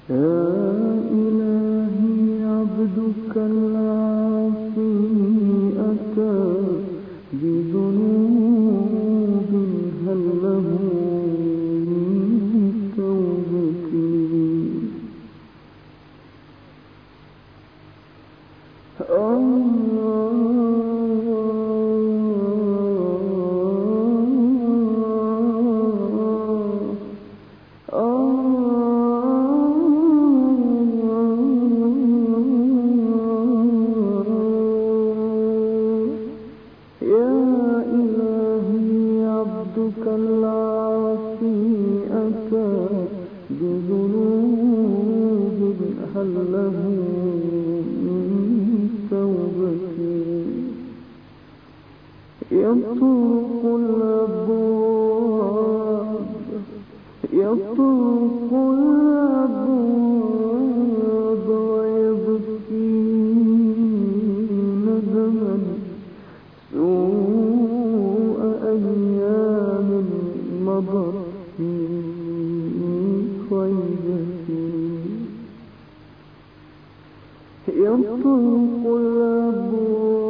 يا إلهي عبدك العاصي أتى بذنوب هل له من توبة العاصي أتى بذنوب هل له من توبة يطرق الأبواب ويبكي ندما سوء أيام مضت في خيبتي يطرق الأبواب